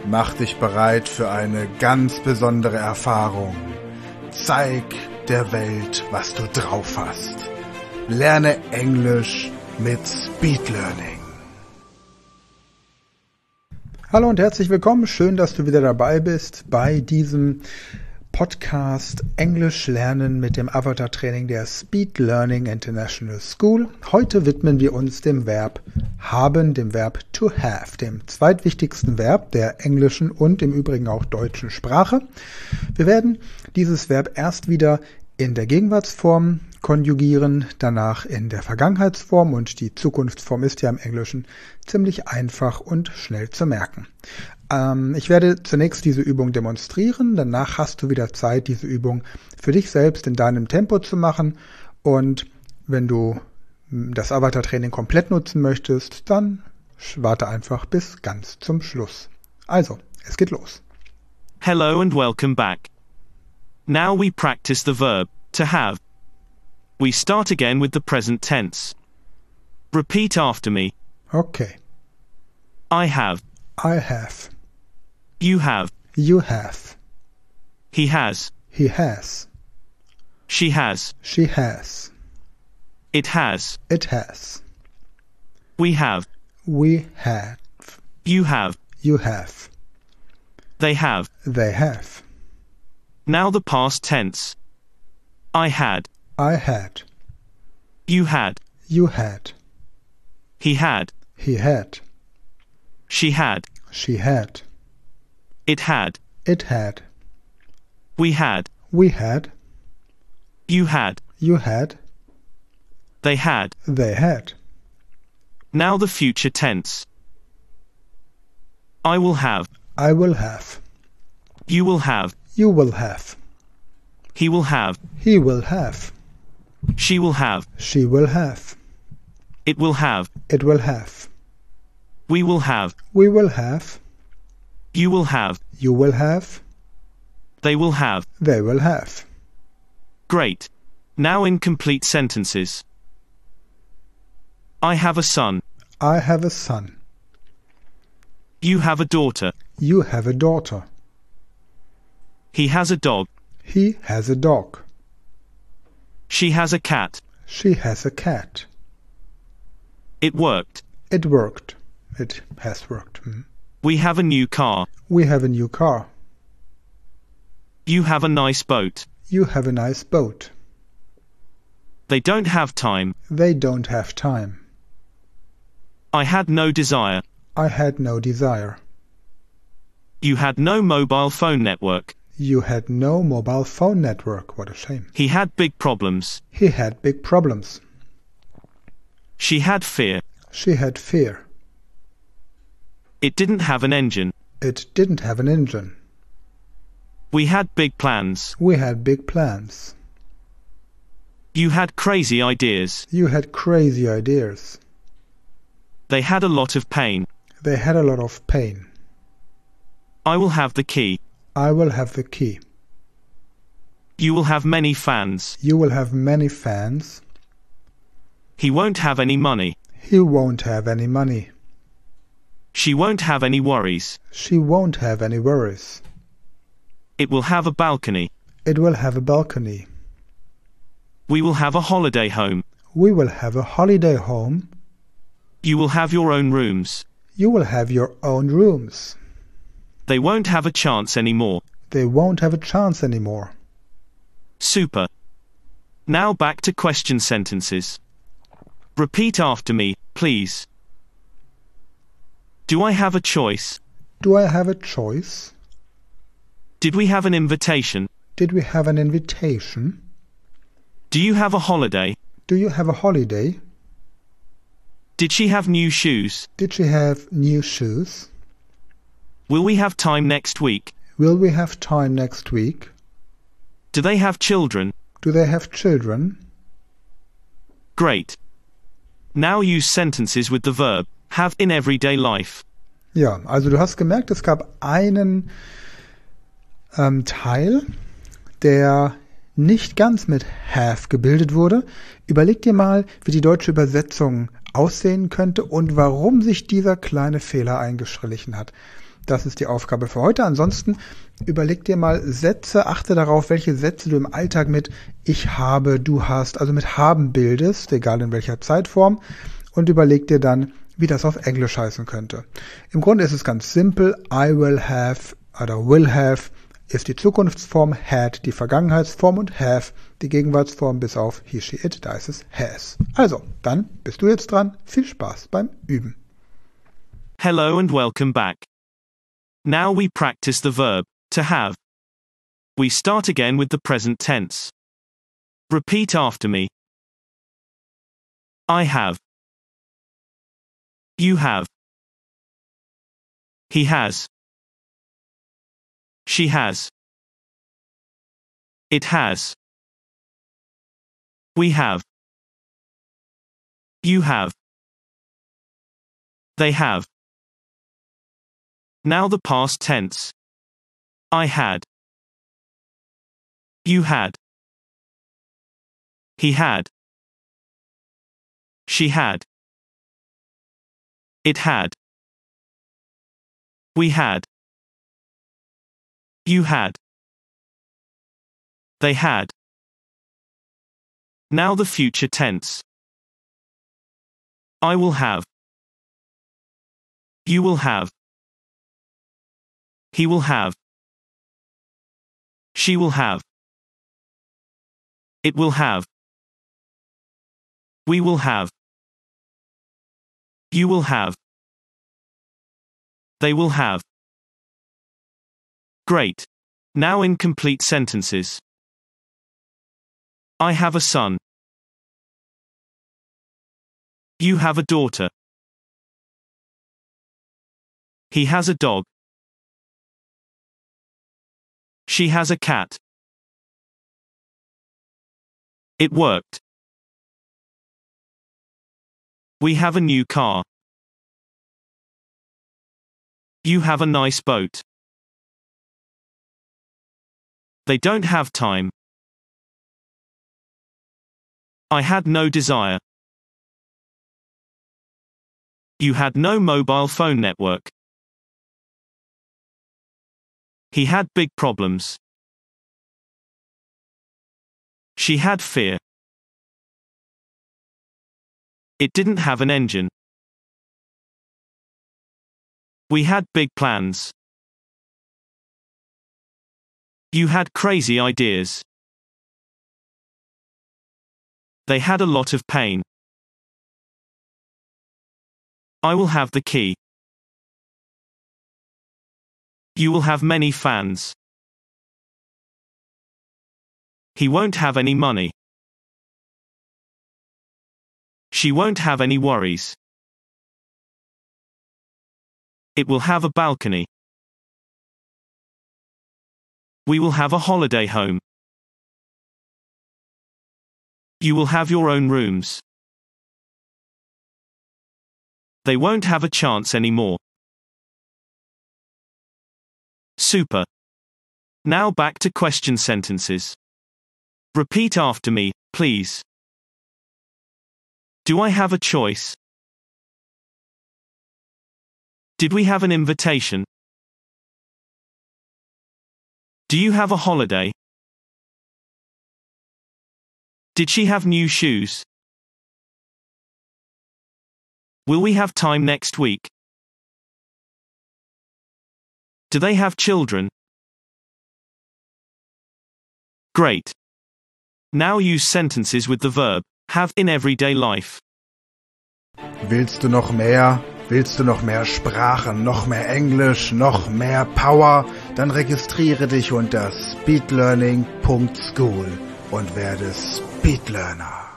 Mach dich bereit für eine ganz besondere Erfahrung. Zeig der Welt, was du drauf hast. Lerne Englisch mit Speed Learning. Hallo und herzlich willkommen. Schön, dass du wieder dabei bist bei diesem Podcast Englisch lernen mit dem Avatar-Training der Speed Learning International School. Heute widmen wir uns dem Verb haben, dem Verb to have, dem zweitwichtigsten Verb der englischen und im Übrigen auch deutschen Sprache. Wir werden dieses Verb erst wieder in der Gegenwartsform konjugieren, danach in der Vergangenheitsform, und die Zukunftsform ist ja im Englischen ziemlich einfach und schnell zu merken. Ich werde zunächst diese Übung demonstrieren, danach hast du wieder Zeit, diese Übung für dich selbst in deinem Tempo zu machen, und wenn du das Avatar-Training komplett nutzen möchtest, dann warte einfach bis ganz zum Schluss. Also, es geht los. Hello and welcome back. Now we practice the verb, to have. We start again with the present tense. Repeat after me. Okay. I have. I have. You have. You have. He has. He has. She has. She has. It has. It has. We have. We have. You have. You have. They have. They have. Now the past tense. I had. I had. You had. You had. He had. He had. She had. She had. It had. It had. We had. We had. You had. You had. They had. They had. Now the future tense. I will have. I will have. You will have. You will have. He will have. He will have. She will have. She will have. It will have. It will have. We will have. We will have. You will have. You will have. They will have. They will have. Great. Now in complete sentences. I have a son. I have a son. You have a daughter. You have a daughter. He has a dog. He has a dog. She has a cat. She has a cat. It worked. It worked. It has worked. We have a new car. We have a new car. You have a nice boat. You have a nice boat. They don't have time. They don't have time. I had no desire. I had no desire. You had no mobile phone network. You had no mobile phone network. What a shame. He had big problems. He had big problems. She had fear. She had fear. It didn't have an engine. It didn't have an engine. We had big plans. We had big plans. You had crazy ideas. You had crazy ideas. They had a lot of pain. They had a lot of pain. I will have the key. I will have the key. You will have many fans. You will have many fans. He won't have any money. He won't have any money. She won't have any worries. She won't have any worries. It will have a balcony. It will have a balcony. We will have a holiday home. We will have a holiday home. You will have your own rooms. You will have your own rooms. They won't have a chance anymore. They won't have a chance anymore. Super. Now back to question sentences. Repeat after me, please. Do I have a choice? Do I have a choice? Did we have an invitation? Did we have an invitation? Do you have a holiday? Do you have a holiday? Did she have new shoes? Did she have new shoes? Will we have time next week? Will we have time next week? Do they have children? Do they have children? Great. Now use sentences with the verb have in everyday life. Ja, also du hast gemerkt, es gab einen Teil, der nicht ganz mit have gebildet wurde. Überleg dir mal, wie die deutsche Übersetzung aussehen könnte und warum sich dieser kleine Fehler eingeschlichen hat. Das ist die Aufgabe für heute. Ansonsten überleg dir mal Sätze, achte darauf, welche Sätze du im Alltag mit ich habe, du hast, also mit haben bildest, egal in welcher Zeitform, und überleg dir dann, wie das auf Englisch heißen könnte. Im Grunde ist es ganz simpel. I will have oder will have ist die Zukunftsform, had die Vergangenheitsform und have die Gegenwartsform bis auf he, she, it, da ist es has. Also, dann bist du jetzt dran. Viel Spaß beim Üben. Hello and welcome back. Now we practice the verb, to have. We start again with the present tense. Repeat after me. I have. You have. He has. She has. It has. We have. You have. They have. Now the past tense. I had. You had. He had. She had. It had. We had. You had. They had. Now the future tense. I will have. You will have. He will have. She will have. It will have. We will have. You will have. They will have. Great. Now in complete sentences. I have a son. You have a daughter. He has a dog. She has a cat. It worked. We have a new car. You have a nice boat. They don't have time. I had no desire. You had no mobile phone network. He had big problems. She had fear. It didn't have an engine. We had big plans. You had crazy ideas. They had a lot of pain. I will have the key. You will have many fans. He won't have any money. She won't have any worries. It will have a balcony. We will have a holiday home. You will have your own rooms. They won't have a chance anymore. Super. Now back to question sentences. Repeat after me, please. Do I have a choice? Did we have an invitation? Do you have a holiday? Did she have new shoes? Will we have time next week? Do they have children? Great. Now use sentences with the verb have in everyday life. Willst du noch mehr? Willst du noch mehr Sprachen, noch mehr Englisch, noch mehr Power? Dann registriere dich unter speedlearning.school und werde Speedlearner.